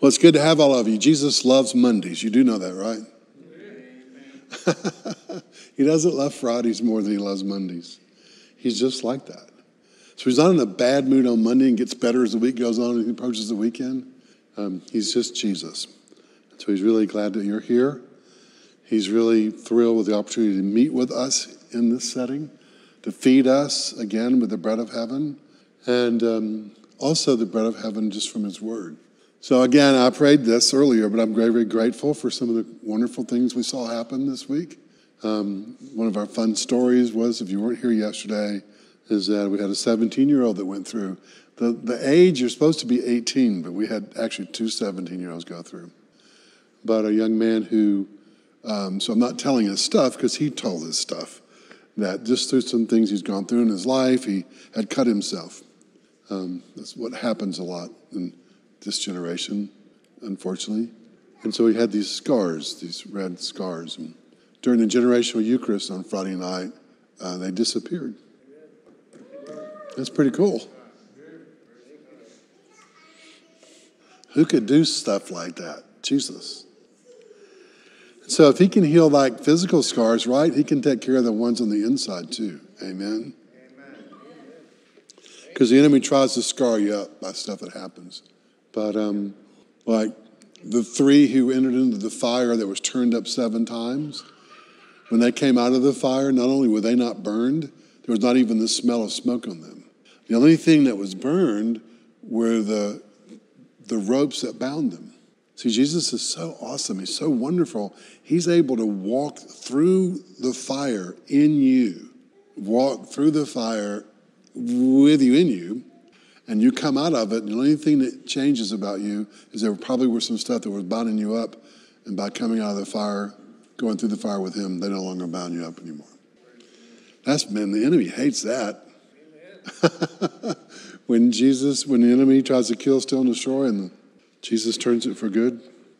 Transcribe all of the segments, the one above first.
Well, it's good to have all of you. Jesus loves Mondays. You do know that, right? He doesn't love Fridays more than he loves Mondays. He's just like that. So he's not in a bad mood on Monday and gets better as the week goes on and he approaches the weekend. He's just Jesus. So he's really glad that you're here. He's really thrilled with the opportunity to meet with us in this setting, to feed us again with the bread of heaven, and also the bread of heaven just from his word. So again, I prayed this earlier, but I'm very, very grateful for some of the wonderful things we saw happen this week. One of our fun stories was, if you weren't here yesterday, is that we had a 17-year-old that went through. The age, you're supposed to be 18, but we had actually two 17-year-olds go through. But a young man who, so I'm not telling his stuff because he told his stuff, that just through some things he's gone through in his life, he had cut himself. That's what happens a lot in this generation, unfortunately. And so he had these scars, these red scars. And during the generational Eucharist on Friday night, they disappeared. That's pretty cool. Who could do stuff like that? Jesus. So if he can heal like physical scars, right, he can take care of the ones on the inside too. Amen? Because the enemy tries to scar you up by stuff that happens. But like the three who entered into the fire that was turned up 7 times, when they came out of the fire, not only were they not burned, there was not even the smell of smoke on them. The only thing that was burned were the ropes that bound them. See, Jesus is so awesome. He's so wonderful. He's able to walk through the fire in you, walk through the fire with you in you, and you come out of it, and the only thing that changes about you is there probably were some stuff that was binding you up, and by coming out of the fire, going through the fire with him, they no longer bound you up anymore. The enemy hates that. When the enemy tries to kill, steal, and destroy, and Jesus turns it for good.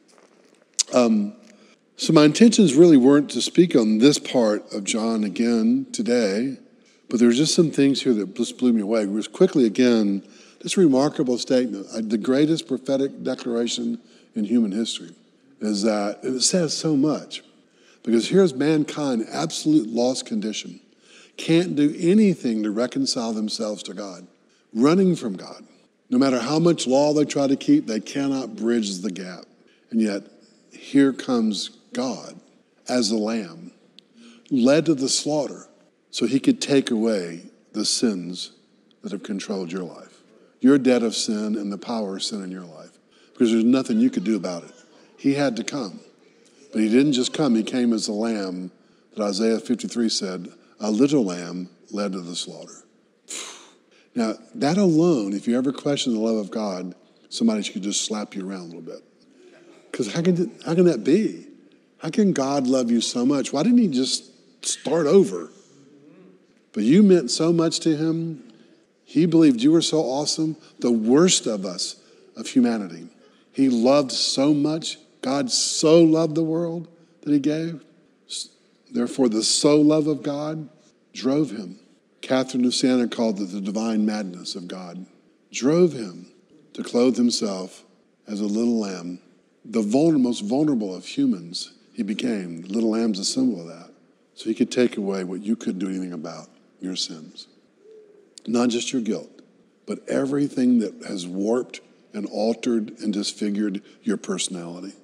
So my intentions really weren't to speak on this part of John again today, but there were just some things here that just blew me away. Just quickly again, this remarkable statement, the greatest prophetic declaration in human history, is that it says so much. Because here's mankind, absolute lost condition, can't do anything to reconcile themselves to God, running from God. No matter how much law they try to keep, they cannot bridge the gap. And yet, here comes God as a lamb, led to the slaughter, so he could take away the sins that have controlled your life. Your debt of sin and the power of sin in your life. Because there's nothing you could do about it. He had to come. But he didn't just come, he came as a lamb that Isaiah 53 said, a little lamb led to the slaughter. Now, that alone, if you ever question the love of God, somebody should just slap you around a little bit. Because how can that be? How can God love you so much? Why didn't he just start over? But you meant so much to him. He believed you were so awesome, the worst of us, of humanity. He loved so much. God so loved the world that he gave. Therefore, the so love of God drove him. Catherine of Siena called it the divine madness of God. Drove him to clothe himself as a little lamb. The most vulnerable of humans he became. The little lamb's a symbol of that. So he could take away what you couldn't do anything about, your sins. Not just your guilt, but everything that has warped and altered and disfigured your personality.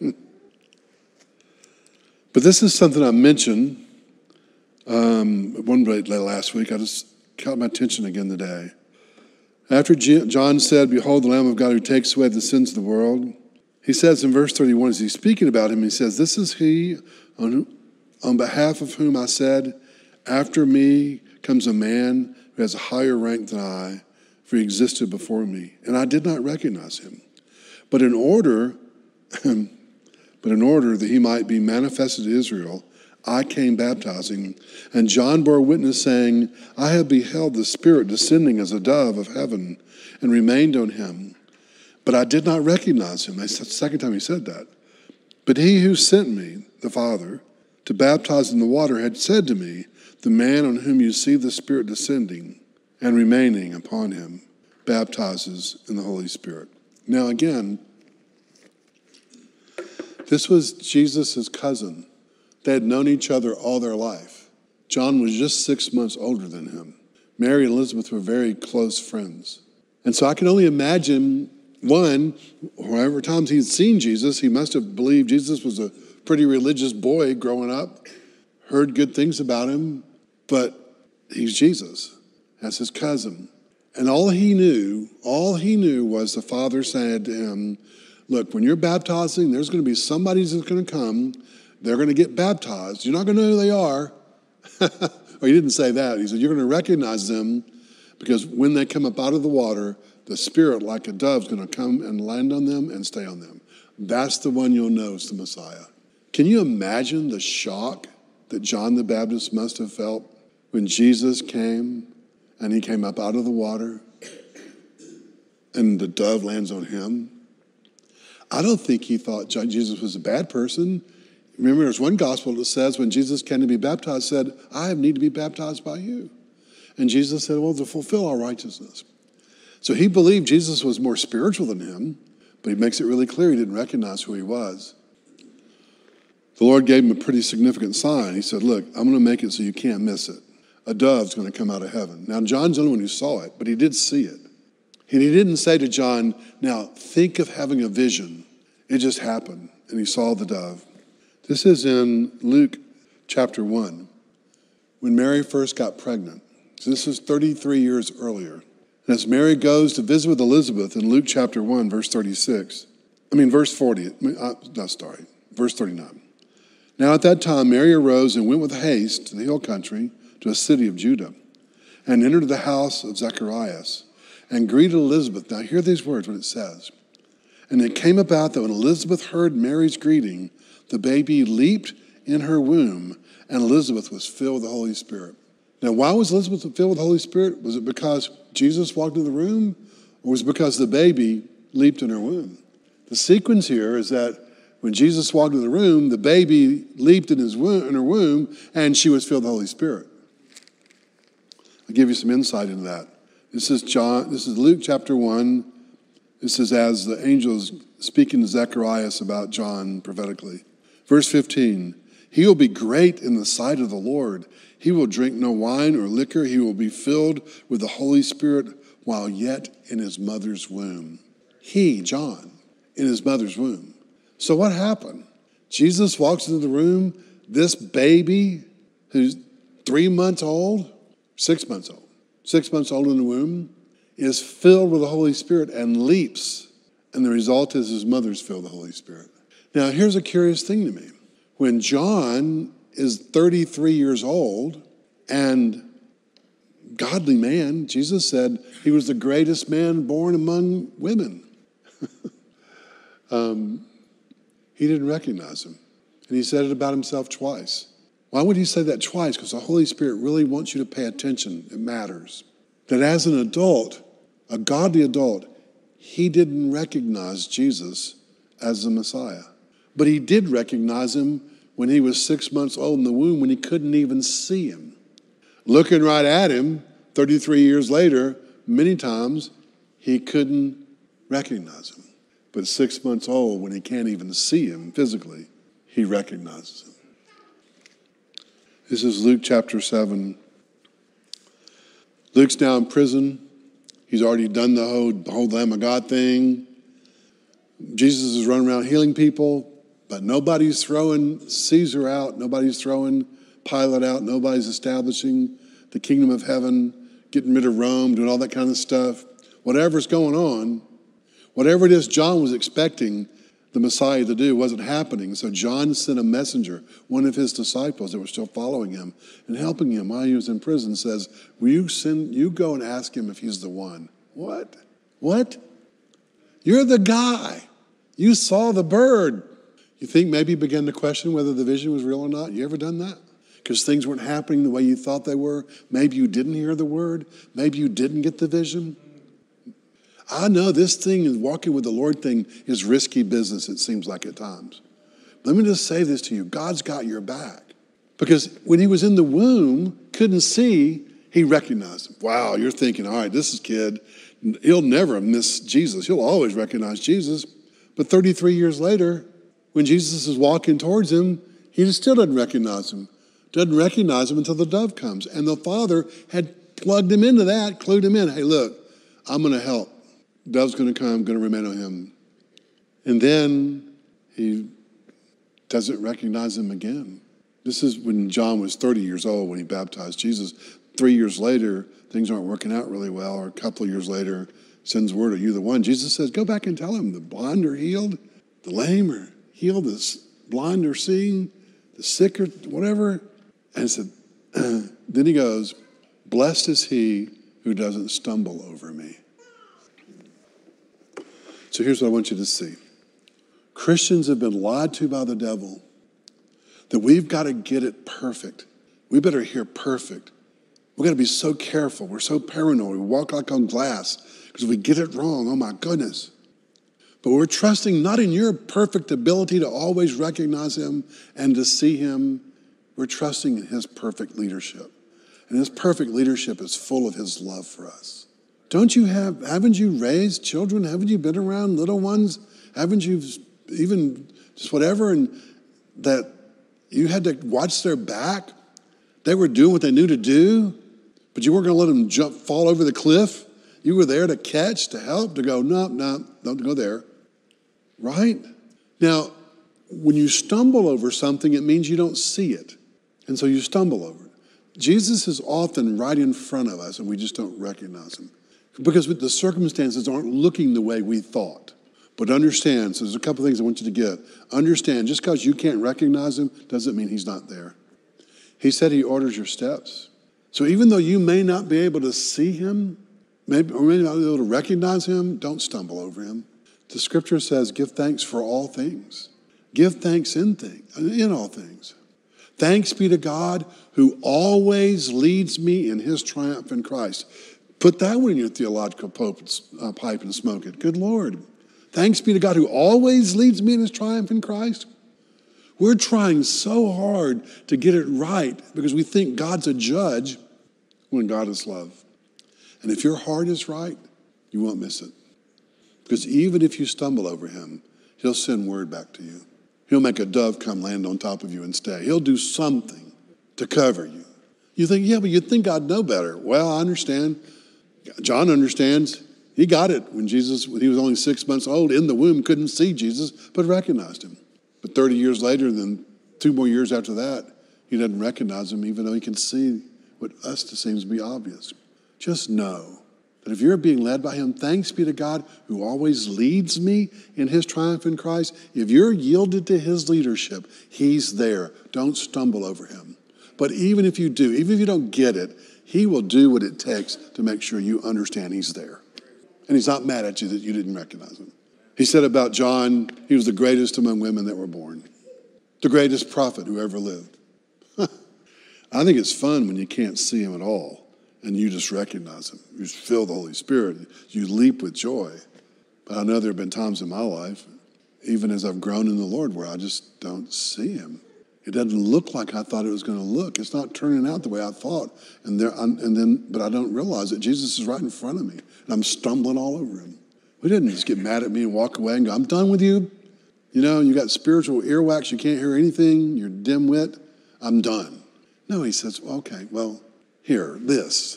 But this is something I mentioned one day last week. I just caught my attention again today. After John said, "Behold the Lamb of God who takes away the sins of the world," he says in verse 31, as he's speaking about him, he says, "This is he on behalf of whom I said, after me comes a man who has a higher rank than I, for he existed before me. And I did not recognize him. But in order that he might be manifested to Israel, I came baptizing. And John bore witness, saying, I have beheld the Spirit descending as a dove of heaven, and remained on him. But I did not recognize him." That's the second time he said that. "But he who sent me, the Father, to baptize in the water, had said to me, the man on whom you see the Spirit descending and remaining upon him baptizes in the Holy Spirit." Now again, This was Jesus' cousin. They had known each other all their life. John was just 6 months older than him. Mary and Elizabeth were very close friends. And so I can only imagine, one, however times he'd seen Jesus, he must have believed Jesus was a pretty religious boy growing up, heard good things about him, but he's Jesus. That's his cousin. And all he knew was the Father said to him, look, when you're baptizing, there's going to be somebody that's going to come. They're going to get baptized. You're not going to know who they are. Or he didn't say that. He said, you're going to recognize them because when they come up out of the water, the Spirit, like a dove, is going to come and land on them and stay on them. That's the one you'll know is the Messiah. Can you imagine the shock that John the Baptist must have felt when Jesus came and he came up out of the water and the dove lands on him? I don't think he thought Jesus was a bad person. Remember, there's one gospel that says when Jesus came to be baptized, said, I need to be baptized by you. And Jesus said, well, to fulfill our righteousness. So he believed Jesus was more spiritual than him, but he makes it really clear he didn't recognize who he was. The Lord gave him a pretty significant sign. He said, look, I'm going to make it so you can't miss it. A dove's going to come out of heaven. Now, John's the only one who saw it, but he did see it. And he didn't say to John, now think of having a vision. It just happened, and he saw the dove. This is in Luke chapter 1, when Mary first got pregnant. So this is 33 years earlier. And as Mary goes to visit with Elizabeth in Luke chapter 1, verse 39. Now at that time, Mary arose and went with haste to the hill country, to a city of Judah, and entered the house of Zacharias, and greeted Elizabeth. Now hear these words, what it says. And it came about that when Elizabeth heard Mary's greeting, the baby leaped in her womb, and Elizabeth was filled with the Holy Spirit. Now, why was Elizabeth filled with the Holy Spirit? Was it because Jesus walked into the room, or was it because the baby leaped in her womb? The sequence here is that when Jesus walked into the room, the baby leaped in her womb, and she was filled with the Holy Spirit. I'll give you some insight into that. This is Luke chapter 1. This is as the angels speaking to Zacharias about John prophetically. Verse 15, he will be great in the sight of the Lord. He will drink no wine or liquor. He will be filled with the Holy Spirit while yet in his mother's womb. He, John, in his mother's womb. So what happened? Jesus walks into the room. This baby who's 3 months old, 6 months old, 6 months old in the womb, is filled with the Holy Spirit and leaps. And the result is his mother's filled with the Holy Spirit. Now, here's a curious thing to me. When John is 33 years old and godly man, Jesus said he was the greatest man born among women. He didn't recognize him. And he said it about himself twice. Why would he say that twice? Because the Holy Spirit really wants you to pay attention. It matters. That as an adult, a godly adult, he didn't recognize Jesus as the Messiah. But he did recognize him when he was 6 months old in the womb, when he couldn't even see him. Looking right at him, 33 years later, many times, he couldn't recognize him. But 6 months old, when he can't even see him physically, he recognizes him. This is Luke chapter 7. Luke's now in prison. He's already done the whole Lamb of God thing. Jesus is running around healing people, but nobody's throwing Caesar out. Nobody's throwing Pilate out. Nobody's establishing the kingdom of heaven, getting rid of Rome, doing all that kind of stuff. Whatever's going on, whatever it is John was expecting the Messiah to do wasn't happening. So John sent a messenger, one of his disciples that were still following him and helping him while he was in prison, says, will you go and ask him if he's the one? What? You're the guy. You saw the bird. You think maybe he began to question whether the vision was real or not? You ever done that? Because things weren't happening the way you thought they were. Maybe you didn't hear the word. Maybe you didn't get the vision. I know this thing, is walking with the Lord thing, is risky business, it seems like at times. Let me just say this to you. God's got your back. Because when he was in the womb, couldn't see, he recognized him. Wow, you're thinking, all right, this is kid. He'll never miss Jesus. He'll always recognize Jesus. But 33 years later, when Jesus is walking towards him, he still doesn't recognize him. Doesn't recognize him until the dove comes. And the Father had plugged him into that, clued him in. Hey, look, I'm going to help. Dove's going to come, going to remain on him. And then he doesn't recognize him again. This is when John was 30 years old when he baptized Jesus. 3 years later, things aren't working out really well. Or a couple of years later, sends word, are you the one? Jesus says, go back and tell him the blind are healed, the lame are healed, the blind are seeing, the sick are whatever. And he said, then he goes, blessed is he who doesn't stumble over me. So here's what I want you to see. Christians have been lied to by the devil that we've got to get it perfect. We better hear perfect. We've got to be so careful. We're so paranoid. We walk like on glass because if we get it wrong, oh my goodness. But we're trusting not in your perfect ability to always recognize him and to see him. We're trusting in his perfect leadership. And his perfect leadership is full of his love for us. Haven't you raised children? Haven't you been around little ones? Haven't you even just whatever, and that you had to watch their back? They were doing what they knew to do, but you weren't going to let them fall over the cliff. You were there to catch, to help, to go, no, don't go there. Right? Now, when you stumble over something, it means you don't see it. And so you stumble over it. Jesus is often right in front of us, and we just don't recognize him. Because the circumstances aren't looking the way we thought. But understand, so there's a couple things I want you to get. Understand, just because you can't recognize him doesn't mean he's not there. He said he orders your steps. So even though you may not be able to see him, or maybe not be able to recognize him, don't stumble over him. The scripture says, give thanks for all things. Give thanks in all things. Thanks be to God who always leads me in his triumph in Christ. Put that one in your theological pipe and smoke it. Good Lord. Thanks be to God who always leads me in his triumph in Christ. We're trying so hard to get it right because we think God's a judge when God is love. And if your heart is right, you won't miss it. Because even if you stumble over him, he'll send word back to you. He'll make a dove come land on top of you and stay. He'll do something to cover you. You think, yeah, but you'd think I'd know better. Well, I understand. John understands. He got it when he was only 6 months old, in the womb, couldn't see Jesus, but recognized him. But 30 years later, then 2 more years after that, he doesn't recognize him, even though he can see what us seems to be obvious. Just know that if you're being led by him, thanks be to God who always leads me in his triumph in Christ. If you're yielded to his leadership, he's there. Don't stumble over him. But even if you do, even if you don't get it, he will do what it takes to make sure you understand he's there. And he's not mad at you that you didn't recognize him. He said about John, he was the greatest among women that were born. The greatest prophet who ever lived. I think it's fun when you can't see him at all and you just recognize him. You just feel the Holy Spirit. You leap with joy. But I know there have been times in my life, even as I've grown in the Lord, where I just don't see him. It doesn't look like I thought it was going to look. It's not turning out the way I thought. But I don't realize that Jesus is right in front of me. And I'm stumbling all over him. He didn't just get mad at me and walk away and go, I'm done with you. You know, you got spiritual earwax. You can't hear anything. You're dim-wit. I'm done. No, he says, okay, well, here, this.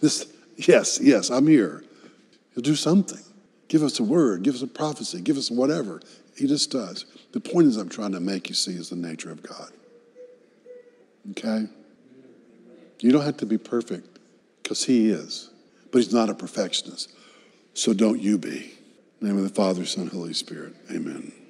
Yes, I'm here. He'll do something. Give us a word. Give us a prophecy. Give us whatever. He just does. The point is I'm trying to make you see is the nature of God. Okay? You don't have to be perfect because he is. But he's not a perfectionist. So don't you be. In the name of the Father, Son, Holy Spirit. Amen.